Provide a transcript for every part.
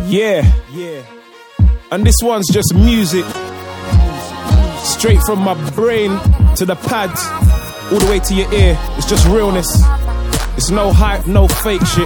Yeah. And this one's just music. Straight from my brain to the pad, all the way to your ear. It's just realness. It's no hype, no fake shit.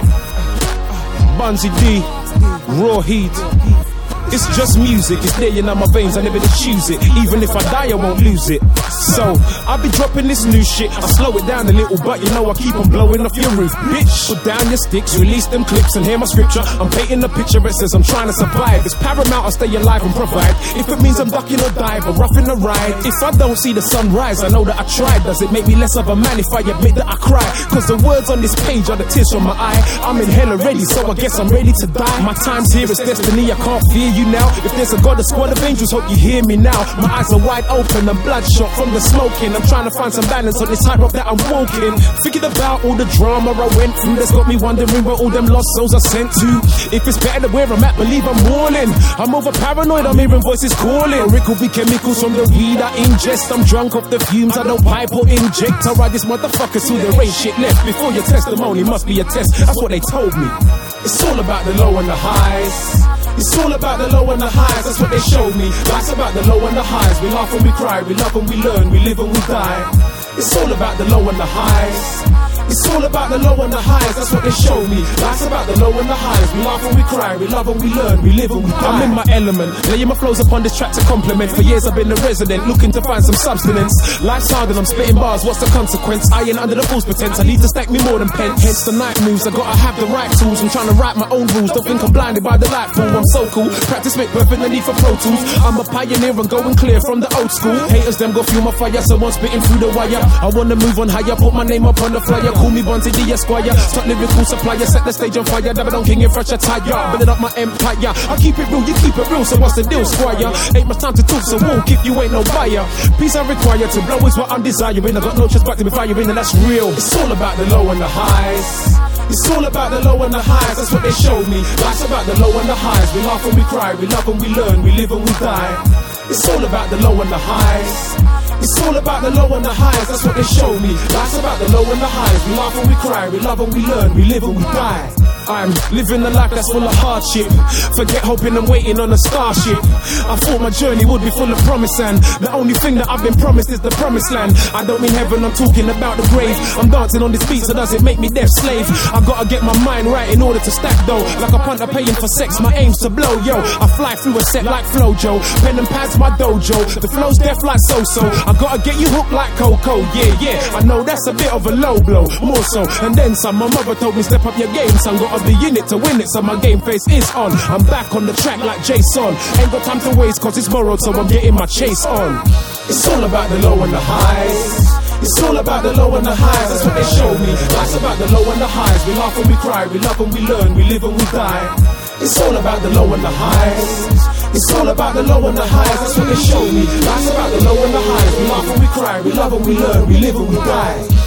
Bunzy D, raw heat. It's just music, it's there in my veins, I never did choose it. Even if I die, I won't lose it. So, I'll be dropping this new shit. I slow it down a little, but you know I keep on blowing off your roof, bitch. Put down your sticks, release them clips, and hear my scripture. I'm painting a picture, it says I'm trying to survive. It's paramount, I stay alive and provide. If it means I'm ducking or dive, or roughing the ride. If I don't see the sunrise, I know that I tried. Does it make me less of a man if I admit that I cry? Cause the words on this page are the tears from my eye. I'm in hell already, so I guess I'm ready to die. My time's here, it's destiny, I can't fear you now. If there's a God, a squad of angels, hope you hear me now. My eyes are wide open and bloodshot from the smoking. I'm trying to find some balance on this hype up that I'm walking. Thinking about all the drama I went through, that's got me wondering where all them lost souls are sent to. If it's better than where I'm at, believe I'm walling. I'm over paranoid, I'm hearing voices calling. Or it could be chemicals from the weed I ingest. I'm drunk off the fumes, I don't pipe or inject. I ride this motherfucker till there ain't shit left. Before your testimony must be a test, that's what they told me. It's all about the low and the highs. It's all about the low and the highs, that's what they showed me. Life's about the low and the highs. We laugh and we cry, we love and we learn, we live and we die. It's all about the low and the highs. It's all about the low and the highs, that's what they show me. Life's about the low and the highs. We laugh and we cry, we love and we learn, we live and we die. I'm in my element, laying my flows upon this track to compliment. For years I've been a resident, looking to find some substance. Life's hard and I'm spitting bars, what's the consequence? I ain't under the false pretense, I need to stack me more than pence. Hence the night moves, I gotta have the right tools. I'm trying to write my own rules, don't think I'm blinded by the light fool. I'm so cool, practice make perfect, no need for Pro Tools. I'm a pioneer and going clear from the old school. Haters them go fuel my fire, so I'm spitting through the wire. I wanna move on higher, put my name up on the flyer. Call me Bunzy D Esquire, start lyrical supplier, set the stage on fire. Dabba on king in fresh attire, building up my empire. I keep it real, you keep it real, so what's the deal, squire? Ain't much time to talk, so walk if you ain't no buyer. Peace I require, to blow is what I'm desiring. I got no chance back to be firing, and that's real. It's all about the low and the highs. It's all about the low and the highs, that's what they showed me. Life's about the low and the highs. We laugh and we cry, we love and we learn, we live and we die. It's all about the low and the highs. It's all about the low and the highs, that's what they show me. Life's about the low and the highs. We laugh and we cry, we love and we learn, we live and we die. I'm living a life that's full of hardship. Forget hoping and waiting on a starship. I thought my journey would be full of promise, and the only thing that I've been promised is the promised land. I don't mean heaven, I'm talking about the grave. I'm dancing on this beat, so does it make me deaf slave? I gotta get my mind right in order to stack dough. Like a punter paying for sex, my aim's to blow, yo. I fly through a set like Flojo. Pen and pads my dojo, the flow's deaf like So-So. I gotta get you hooked like Coco, yeah. I know that's a bit of a low blow, more so, and then some. My mother told me step up your game, son. Gotta be in it to win it, so my game face is on. I'm back on the track like Jason. Ain't got time to waste cause it's borrowed, so I'm getting my chase on. It's all about the low and the highs. It's all about the low and the highs, that's what they show me. Life's about the low and the highs. We laugh and we cry, we love and we learn, we live and we die. It's all about the low and the highs. It's all about the low and the highs, that's what they show me. Life's about the low and the highs. We laugh and we cry, we love and we learn, we live and we die.